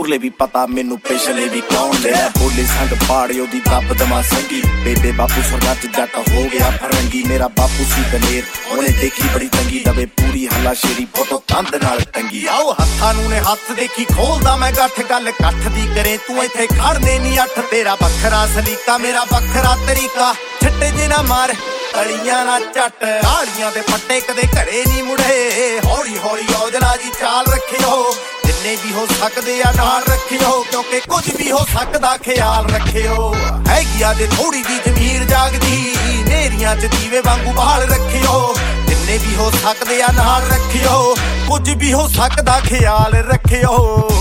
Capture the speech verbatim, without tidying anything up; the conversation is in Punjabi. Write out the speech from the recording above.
ਉਰਲੇ ਵੀ ਪਤਾ ਮੈਨੂੰ ਪਿਛਲੇ ਵੀ ਕੌਣ ਲਿਆ ਬੋਲੇ ਸੰਗ ਪਾੜੇ ਉਹਦੀ ਦੱਬ ਦਮਾ ਸੰਗੀ ਬੇਬੇ ਬਾਪੂ ਸਰਗਾ ਚ ਜੱਟ ਹੋ ਗਿਆ ਫਰੰਗੀ ਮੇਰਾ ਬਾਪੂ ਸੀ ਦਲੇਰ ਉਹਨੇ ਦੇਖੀ ਬੜੀ ਤੰਗੀ ਦਵੇ ਪੂਰੀ ਹੱਲਾ ਸ਼ੇਰੀ ਫੋਟੋ ਕੰਧ ਨਾਲ ਟੰਗੀ ਆਓ ਹੱਥਾਂ ਨੂੰ ਨੇ ਹੱਥ ਦੇਖੀ ਖੋਲਦਾ ਮੈਂ ਗੱਠ ਗੱਲ ਇਕੱਠ ਦੀ ਕਰੇ ਤੂੰ ਇੱਥੇ ਖੜਨੇ ਨਹੀਂ ਅੱਠ ਤੇਰਾ ਵੱਖਰਾ ਸਲੀਕਾ ਮੇਰਾ ਵੱਖਰਾ ਤਰੀਕਾ ਛੱਟੇ ਜੇ ਨਾ ਮਾਰ ਤਲੀਆਂ ਨਾ ਝੱਟ ਕਾਲੀਆਂ ਦੇ ਪੱਟੇ ਕਦੇ ਘਰੇ ਨਹੀਂ ਮੁੜੇ ਹੌਲੀ ਹੌਲੀ ਔਜਲਾ ਜੀ ਚਾਲ ਰੱਖਿਓ ਜਿੰਨੇ ਵੀ ਹੋ ਸਕਦੇ ਆ ਨਾਲ ਰੱਖਿਓ ਕਿਉਂਕਿ ਕੁਝ ਵੀ ਹੋ ਸਕਦਾ ਖਿਆਲ ਰੱਖਿਓ ਹੈਗੀ ਆ ਜੇ ਥੋੜੀ ਜੀ ਜ਼ਮੀਰ ਜਾਗਦੀ ਨੇਰੀਆਂ ਚ ਦੀਵੇ ਵਾਂਗੂ ਬਾਲ ਰੱਖਿਓ ਜਿੰਨੇ ਵੀ ਹੋ ਸਕਦੇ ਆ ਨਾਲ ਰੱਖਿਓ ਕੁਝ ਵੀ ਹੋ ਸਕਦਾ ਖਿਆਲ ਰੱਖਿਓ